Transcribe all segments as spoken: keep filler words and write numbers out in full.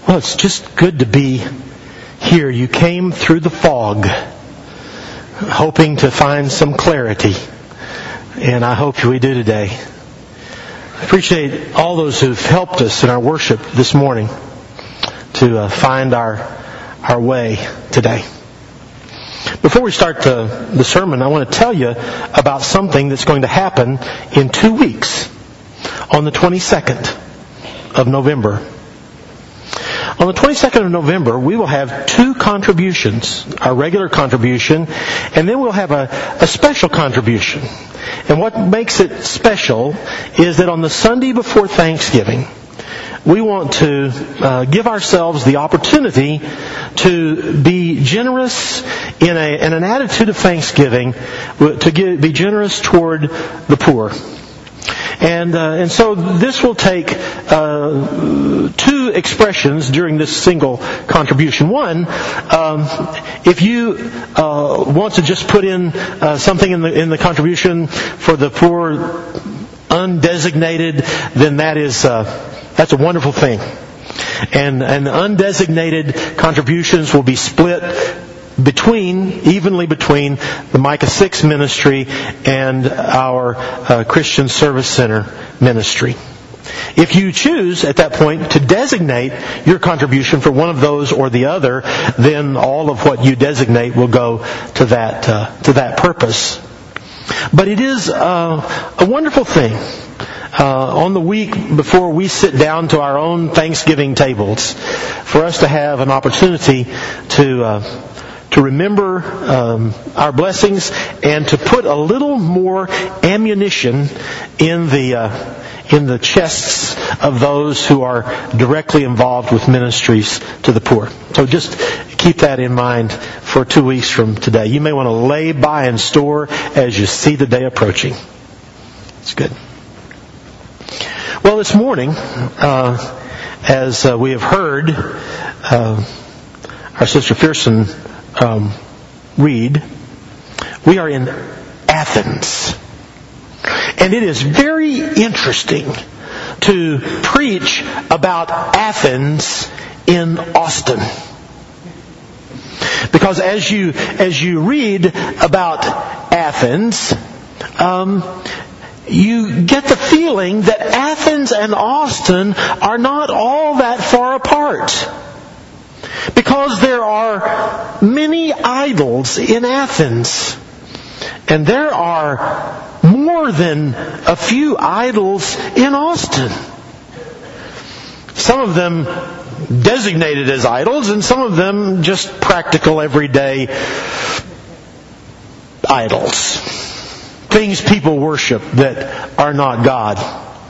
Well, it's just good to be here. You came through the fog, hoping to find some clarity, and I hope we do today. I appreciate all those who've helped us in our worship this morning to uh, find our our way today. Before we start the, the sermon, I want to tell you about something that's going to happen in two weeks, on the twenty-second of November. On the twenty-second of November, we will have two contributions, our regular contribution, and then we'll have a, a special contribution. And what makes it special is that on the Sunday before Thanksgiving, we want to uh, give ourselves the opportunity to be generous in, a, in an attitude of thanksgiving, to give, be generous toward the poor. And uh, and so this will take uh, two expressions during this single contribution. One, um, if you uh, want to just put in uh, something in the in the contribution for the poor, undesignated, then that is uh, that's a wonderful thing. And and the undesignated contributions will be split between, evenly between the Micah six ministry and our uh, Christian Service Center ministry. If you choose at that point to designate your contribution for one of those or the other, then all of what you designate will go to that uh, to that purpose. But it is uh, a wonderful thing uh, on the week before we sit down to our own Thanksgiving tables for us to have an opportunity to uh, to remember um, our blessings and to put a little more ammunition in the uh, in the chests of those who are directly involved with ministries to the poor. So just keep that in mind for two weeks from today. You may want to lay by and store as you see the day approaching. It's good. Well, this morning, uh, as uh, we have heard uh, our sister Pearson Um, read, we are in Athens. And it is very interesting to preach about Athens in Austin. Because as you as you read about Athens, um, you get the feeling that Athens and Austin are not all that far apart. Because there are many idols in Athens. And there are more than a few idols in Austin. Some of them designated as idols, and some of them just practical everyday idols. Things people worship that are not God.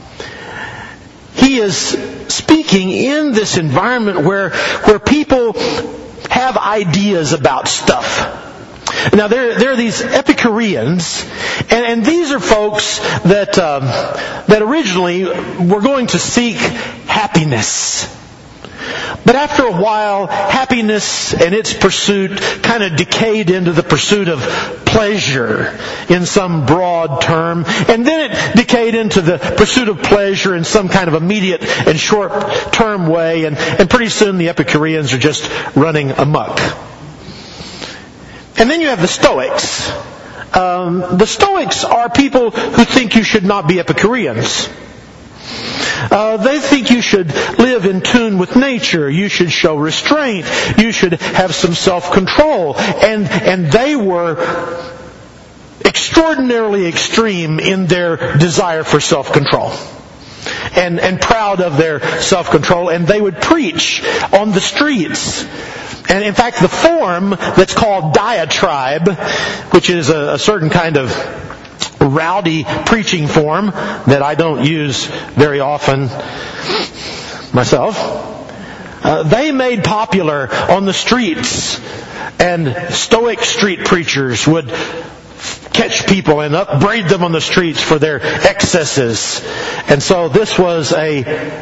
He is speaking in this environment where where people have ideas about stuff. Now there there are these Epicureans, and, and these are folks that um, that originally were going to seek happiness. But after a while, happiness and its pursuit kind of decayed into the pursuit of pleasure in some broad term. And then it decayed into the pursuit of pleasure in some kind of immediate and short-term way. And, and pretty soon the Epicureans are just running amok. And then you have the Stoics. Um, the Stoics are people who think you should not be Epicureans. Uh, they think you should live in tune with nature. You should show restraint. You should have some self-control. And and they were extraordinarily extreme in their desire for self-control. And and proud of their self-control. And they would preach on the streets. And in fact, the form that's called diatribe, which is a, a certain kind of rowdy preaching form that I don't use very often myself, uh, they made popular on the streets, and Stoic street preachers would catch people and upbraid them on the streets for their excesses. And so this was a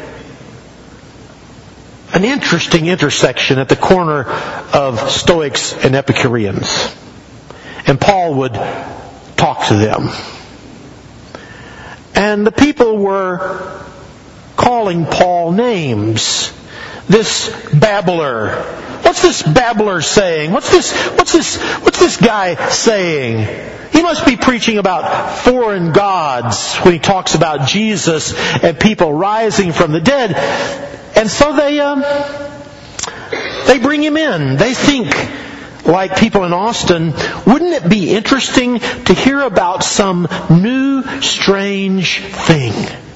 an interesting intersection at the corner of Stoics and Epicureans. And Paul would talk to them. And the people were calling Paul names this babbler? What's this babbler saying? What's this, what's this, what's this guy saying? He must be preaching about foreign gods when he talks about Jesus and people rising from the dead. And so they, um, they bring him in. They think, like people in Austin, wouldn't it be interesting to hear about some new, strange thing?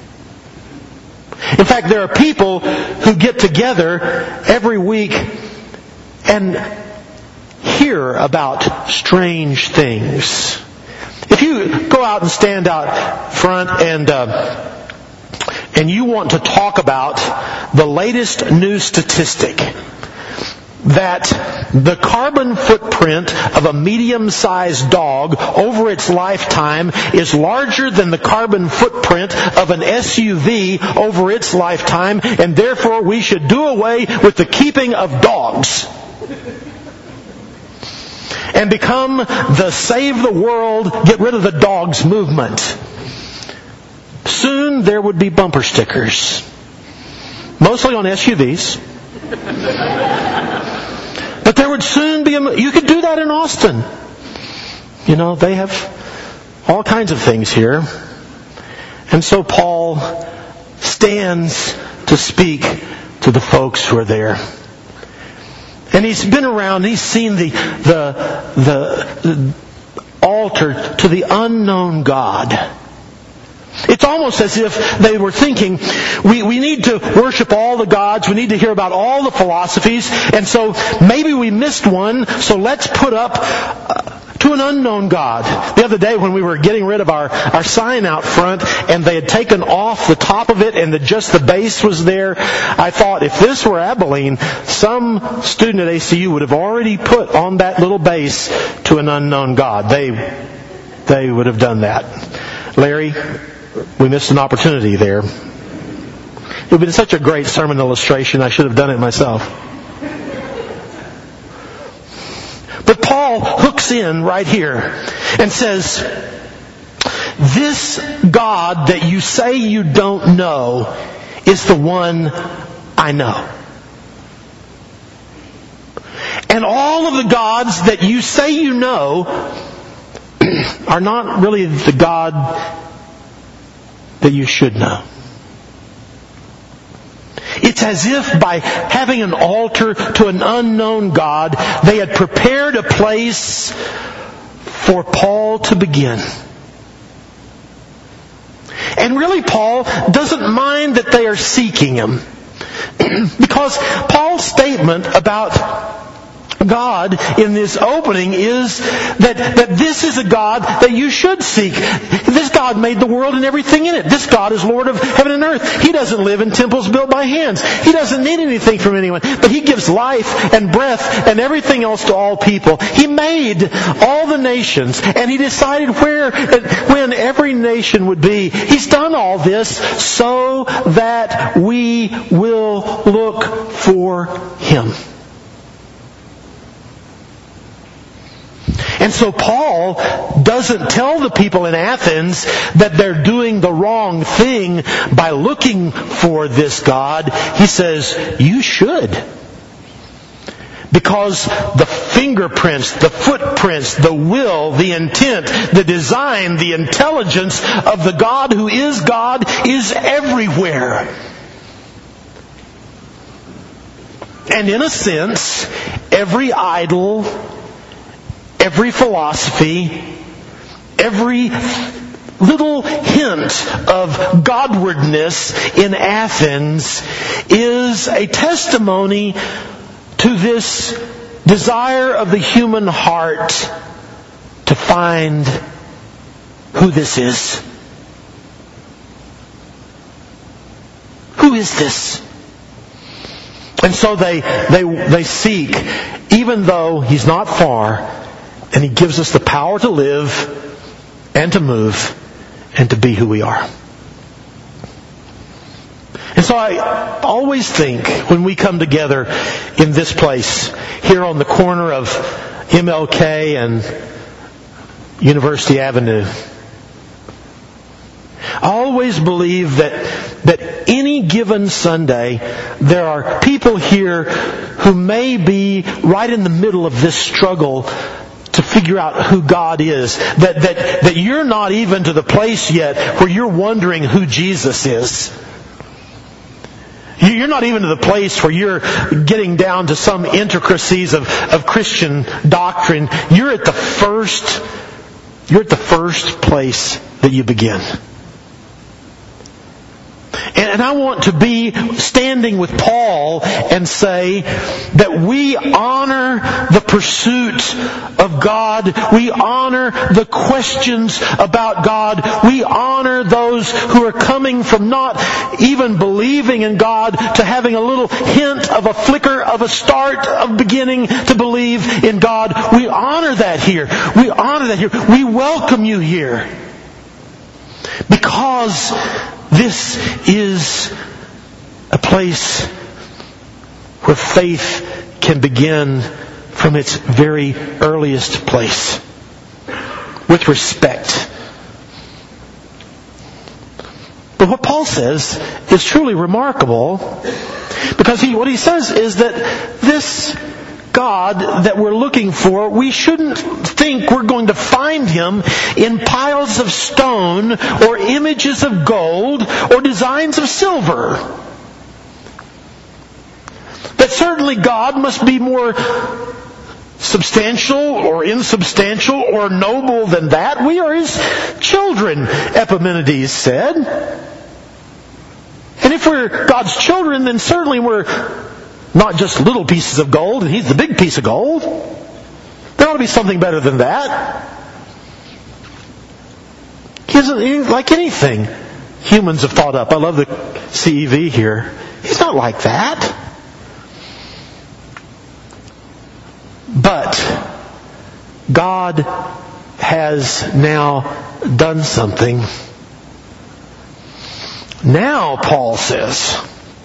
In fact, there are people who get together every week and hear about strange things. If you go out and stand out front and uh, and you want to talk about the latest new statistic, that the carbon footprint of a medium-sized dog over its lifetime is larger than the carbon footprint of an S U V over its lifetime, and therefore we should do away with the keeping of dogs and become the save the world, get rid of the dogs movement. Soon there would be bumper stickers, mostly on S U Vs. But there would soon be a... You could do that in Austin. You know, they have all kinds of things here. And so Paul stands to speak to the folks who are there. And he's been around, he's seen the, the, the, the altar to the unknown God. It's almost as if they were thinking, we, we need to worship all the gods, we need to hear about all the philosophies, and so maybe we missed one, so let's put up uh, to an unknown God. The other day when we were getting rid of our, our sign out front, and they had taken off the top of it, and the, just the base was there, I thought, if this were Abilene, some student at A C U would have already put on that little base to an unknown God. They, they would have done that. Larry, we missed an opportunity there. It would have been such a great sermon illustration, I should have done it myself. But Paul hooks in right here and says, this God that you say you don't know is the one I know. And all of the gods that you say you know are not really the God that you should know. It's as if by having an altar to an unknown God, they had prepared a place for Paul to begin. And really, Paul doesn't mind that they are seeking him. Because Paul's statement about God in this opening is that, that this is a God that you should seek. This God made the world and everything in it. This God is Lord of heaven and earth. He doesn't live in temples built by hands. He doesn't need anything from anyone. But He gives life and breath and everything else to all people. He made all the nations, and He decided where and when every nation would be. He's done all this so that we will look for Him. And so Paul doesn't tell the people in Athens that they're doing the wrong thing by looking for this God. He says, you should. Because the fingerprints, the footprints, the will, the intent, the design, the intelligence of the God who is God is everywhere. And in a sense, every idol, every philosophy, every little hint of Godwardness in Athens is a testimony to this desire of the human heart to find who this is. Who is this? And so they, they, they seek, even though He's not far, and He gives us the power to live and to move and to be who we are. And so I always think when we come together in this place, here on the corner of M L K and University Avenue, I always believe that, that any given Sunday, there are people here who may be right in the middle of this struggle to figure out who God is. That, that, that you're not even to the place yet where you're wondering who Jesus is. You're not even to the place where you're getting down to some intricacies of, of Christian doctrine. You're at the first, you're at the first place that you begin. And I want to be standing with Paul and say that we honor the pursuit of God. We honor the questions about God. We honor those who are coming from not even believing in God to having a little hint of a flicker of a start of beginning to believe in God. We honor that here. We honor that here. We welcome you here. Because this is a place where faith can begin from its very earliest place. With respect. But what Paul says is truly remarkable. Because he, what he says is that this God that we're looking for, we shouldn't think we're going to find Him in piles of stone or images of gold or designs of silver. That certainly God must be more substantial or insubstantial or noble than that. We are His children, Epimenides said. And if we're God's children, then certainly we're not just little pieces of gold, and He's the big piece of gold. There ought to be something better than that. He isn't like anything humans have thought up. I love the C E V here. He's not like that. But God has now done something. Now, Paul says,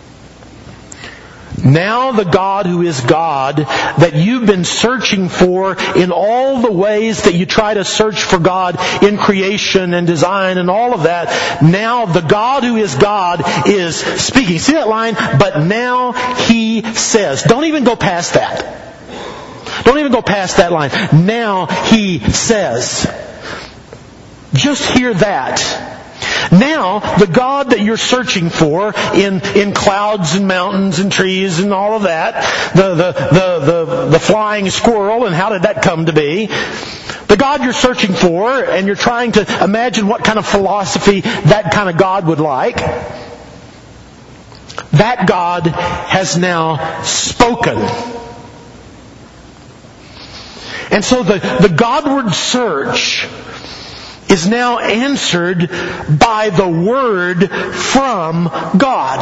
now the God who is God that you've been searching for in all the ways that you try to search for God in creation and design and all of that, now the God who is God is speaking. See that line? But now He says. Don't even go past that. Don't even go past that line. Now He says. Just hear that. Now, the God that you're searching for in, in clouds and mountains and trees and all of that, the, the, the, the, the flying squirrel, and how did that come to be? The God you're searching for, and you're trying to imagine what kind of philosophy that kind of God would like, that God has now spoken. And so the, the Godward search is now answered by the Word from God.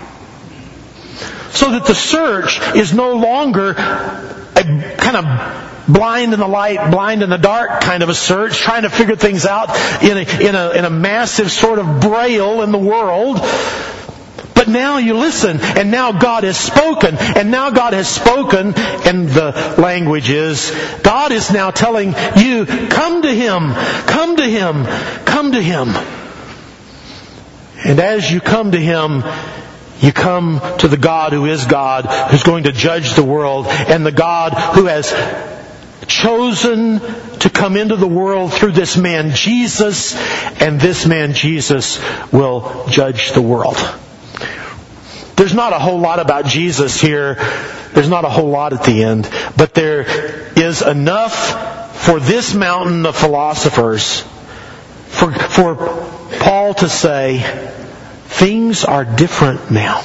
So that the search is no longer a kind of blind in the light, blind in the dark kind of a search, trying to figure things out in a, in a, in a massive sort of braille in the world. But now you listen, and now God has spoken, and now God has spoken, and the language is, God is now telling you, come to Him, come to Him, come to Him. And as you come to Him, you come to the God who is God, who's going to judge the world, and the God who has chosen to come into the world through this man Jesus, and this man Jesus will judge the world. There's not a whole lot about Jesus here. There's not a whole lot at the end. But there is enough for this mountain of philosophers for, for Paul to say, things are different now.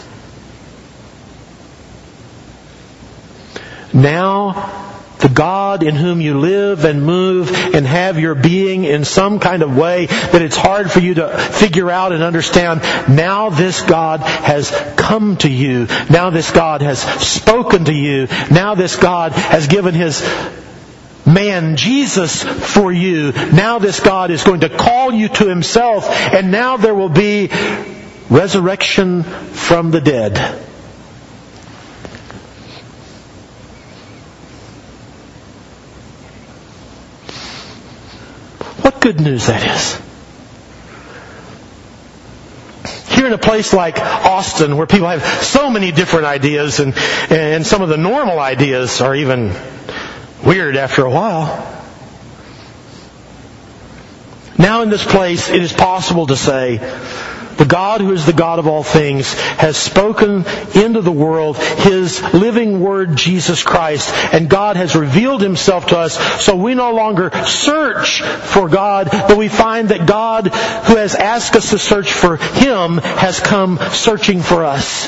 Now, the God in whom you live and move and have your being in some kind of way that it's hard for you to figure out and understand. Now this God has come to you. Now this God has spoken to you. Now this God has given His man Jesus for you. Now this God is going to call you to Himself. And now there will be resurrection from the dead. What good news that is. you're in a place like Austin where people have so many different ideas, and, and some of the normal ideas are even weird after a while. Now in this place, it is possible to say, the God who is the God of all things has spoken into the world His living Word, Jesus Christ, and God has revealed Himself to us, so we no longer search for God, but we find that God, who has asked us to search for Him, has come searching for us.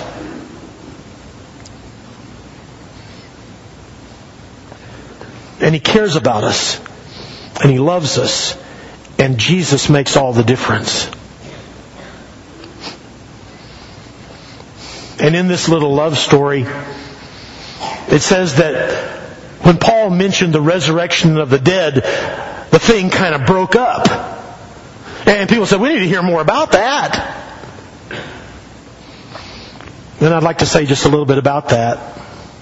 And He cares about us, and He loves us, and Jesus makes all the difference. And in this little love story, it says that when Paul mentioned the resurrection of the dead, the thing kind of broke up. And people said, we need to hear more about that. And I'd like to say just a little bit about that.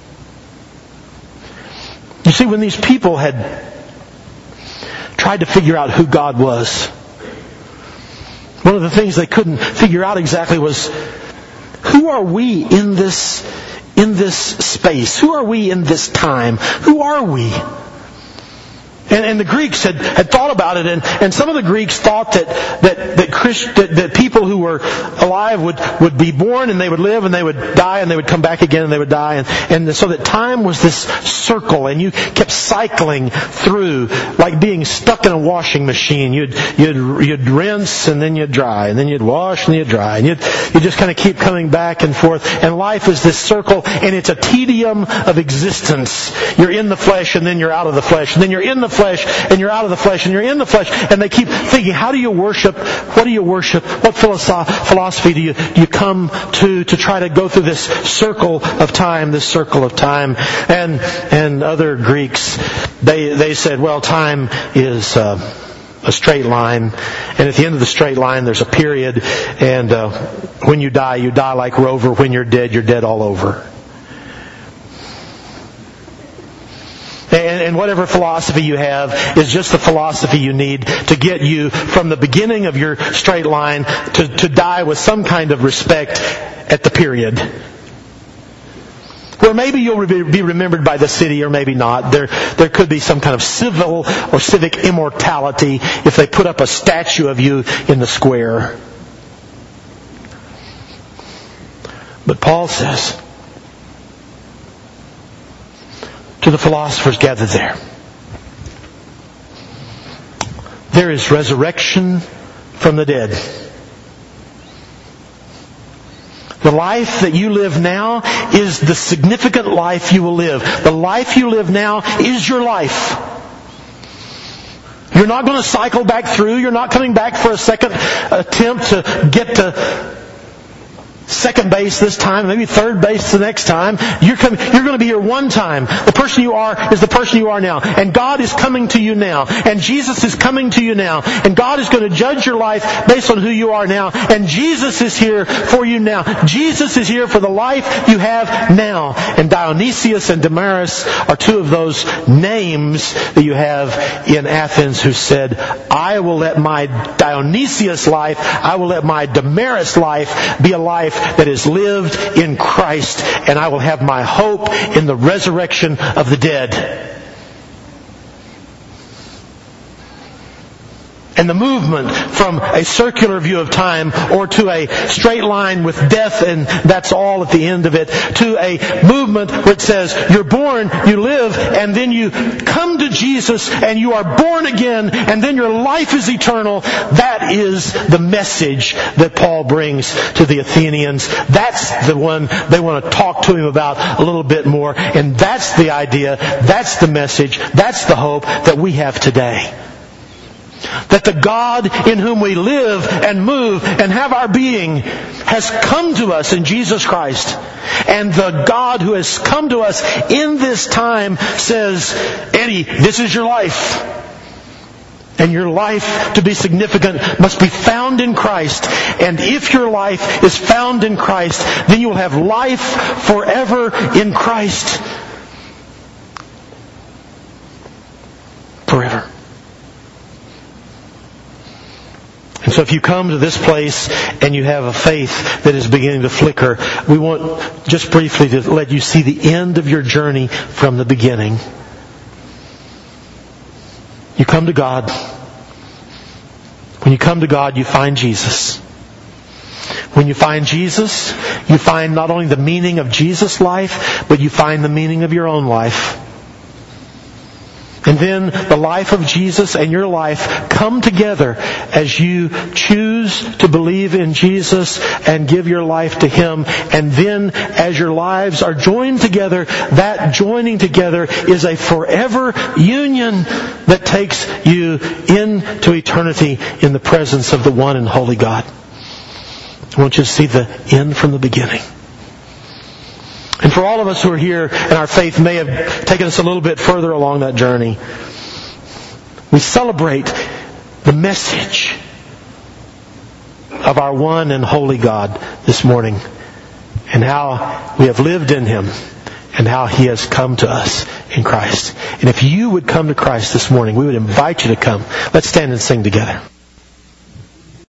You see, when these people had tried to figure out who God was, one of the things they couldn't figure out exactly was, who are we in this, in this space? Who are we in this time? Who are we? And, and the Greeks had, had thought about it, and, and some of the Greeks thought that that that, Christ, that that people who were alive would, would be born, and they would live, and they would die, and they would come back again, and they would die, and, and so that time was this circle, and you kept cycling through like being stuck in a washing machine. You'd you'd you'd rinse, and then you'd dry, and then you'd wash, and then you'd dry, and you'd you just kind of keep coming back and forth. And life is this circle, and it's a tedium of existence. You're in the flesh, and then you're out of the flesh, and then you're in the flesh, and you're out of the flesh, and you're in the flesh, and they keep thinking, how do you worship? What do you worship? What philosoph- philosophy do you, you come to to try to go through this circle of time, this circle of time? And and other Greeks, they they said, well, time is uh, a straight line, and at the end of the straight line there's a period, and uh, when you die, you die like Rover. When you're dead, you're dead all over. And, and whatever philosophy you have is just the philosophy you need to get you from the beginning of your straight line to, to die with some kind of respect at the period. Where maybe you'll be remembered by the city, or maybe not. There, there could be some kind of civil or civic immortality if they put up a statue of you in the square. But Paul says to the philosophers gathered there, there is resurrection from the dead. The life that you live now is the significant life you will live. The life you live now is your life. You're not going to cycle back through. You're not coming back for a second attempt to get to second base this time, maybe third base the next time. You're coming, you're going to be here one time. The person you are is the person you are now. And God is coming to you now. And Jesus is coming to you now. And God is going to judge your life based on who you are now. And Jesus is here for you now. Jesus is here for the life you have now. And Dionysius and Damaris are two of those names that you have in Athens who said, I will let my Dionysius life, I will let my Damaris life be a life that is lived in Christ, and I will have my hope in the resurrection of the dead. And the movement from a circular view of time, or to a straight line with death and that's all at the end of it, to a movement which says you're born, you live, and then you come to Jesus and you are born again, and then your life is eternal. That is the message that Paul brings to the Athenians. That's the one they want to talk to him about a little bit more. And that's the idea, that's the message, that's the hope that we have today. That the God in whom we live and move and have our being has come to us in Jesus Christ. And the God who has come to us in this time says, Eddie, this is your life. And your life, to be significant, must be found in Christ. And if your life is found in Christ, then you will have life forever in Christ. Forever. And so if you come to this place and you have a faith that is beginning to flicker, we want just briefly to let you see the end of your journey from the beginning. You come to God. When you come to God, you find Jesus. When you find Jesus, you find not only the meaning of Jesus' life, but you find the meaning of your own life. And then the life of Jesus and your life come together as you choose to believe in Jesus and give your life to Him. And then as your lives are joined together, that joining together is a forever union that takes you into eternity in the presence of the one and holy God. I want you to see the end from the beginning. And for all of us who are here, and our faith may have taken us a little bit further along that journey, we celebrate the message of our one and holy God this morning, and how we have lived in Him, and how He has come to us in Christ. And if you would come to Christ this morning, we would invite you to come. Let's stand and sing together.